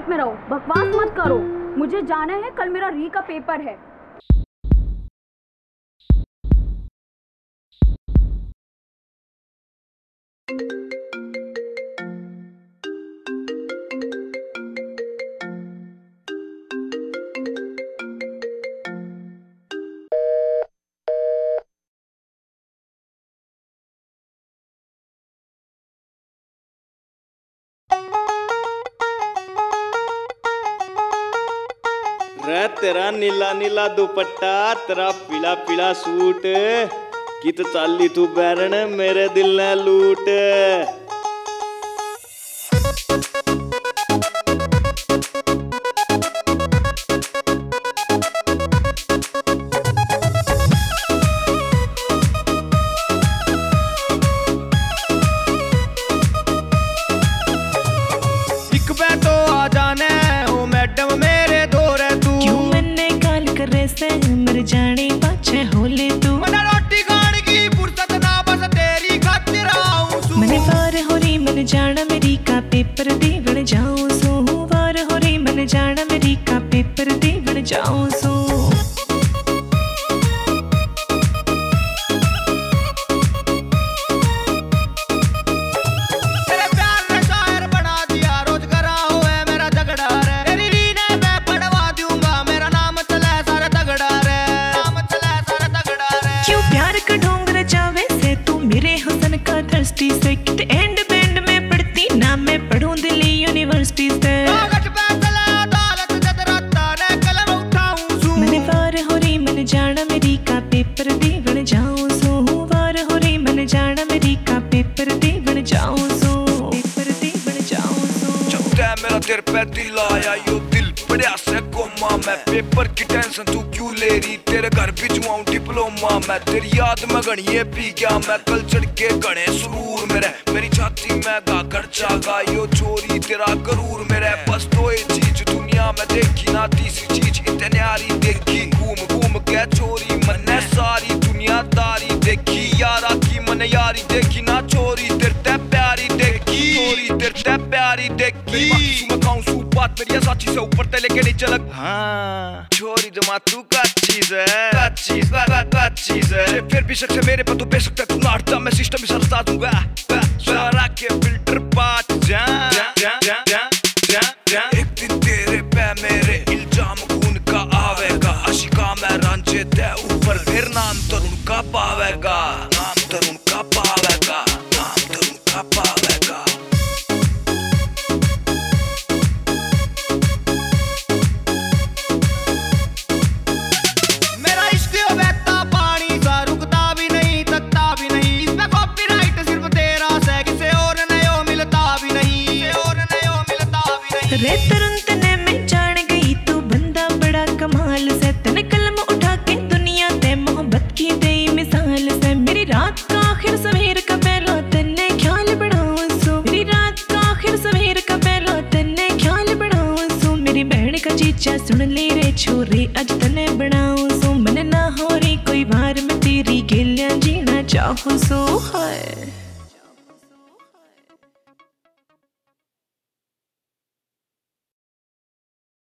में रहो, बकवास मत करो। मुझे जाना है, कल मेरा री का पेपर है। रे तेरा नीला नीला दुपट्टा, तेरा पीला पीला सूट, कित चाली तू बैरन मेरे दिल ने लूट। एक बे तो आ जाने ओ मैडम मेरे दौर है तू। क्यों मैंने काल करे से मर जाने पाछे होले तू। मना रोटी खाने की फुर्सत ना बस तेरी खातिर आऊं सू। मने वार हो रही मन जाना मेरी का पेपर देवण जाऊं सू। वार हो रही मन जाना मेरी का पेपर देवण जाऊं सू। दृष्टि से कित एंड बैंड में पढ़ती ना मैं पढ़ूं दिल्ली यूनिवर्सिटी से। मने वार हो रही मन जाना मेरी का पेपर देवण जाऊं सू। वार हो रही मन जाना मेरी का पेपर देवण जाऊं सू। पेपर देवण जाऊं सू। चौथा मेरा तेरे पे दिल आया, यो दिल पड़ा से कोमा मैं। पेपर की टेंशन तू क्यों ले रही, तेरे घर भिजवाऊं डिप्लोमा मैं। तेरी याद में गणिये पी गया मैं, कल चढ़ के गणे सुरूर मेरे। मेरी छाती में गाकर जागा यो चोरी तेरा गरूर मेरे। बस तो ये चीज दुनिया में देखी ना, तीसरी चीज इतने न्यारी देखी। घूम घूम के चोरी मन्ने सारी दुनियादारी देखी। यारा की मन यारी देखी ना, चोरी तेरे प्यारी देखी। चोरी तेरे प्यारी देखी। मैं खाऊं सूप बात मेरी साची से ऊपर ते लेके नीचे लग। हाँ छोरी जमा तू का चीज है, का चीज है। फिर भी शक से मेरे पर तू बेशक तू नाटता, मैं सिस्टम ही सरता दूंगा। सारा के फिल्टर पाट जा। एक दिन तेरे पे मेरे इल्जाम खून का आवेगा। आशिका में रांझे ते ऊपर फिर नाम तरुण का पावेगा। नाम तरुण का पावेगा, नाम तरुण का पावेगा। रे तुरंत ने मैं जान गई तू बंदा बड़ा कमाल से। तने कलम उठा के दुनिया ते मोहब्बत की दे मिसाल से। मेरी रात का आखिर सवेर का पहला तन्ने ख्याल बढ़ाऊं सू। मेरी रात का आखिर सवेर का पहला तन्ने ख्याल बढ़ाऊं सू। मेरी बहन का जीचा सुन ले रे छोरे, अज तने बनाऊं सू। मन ना हो रही कोई बार मैं तेरी गेलियां जीना चाहूं सू। हाय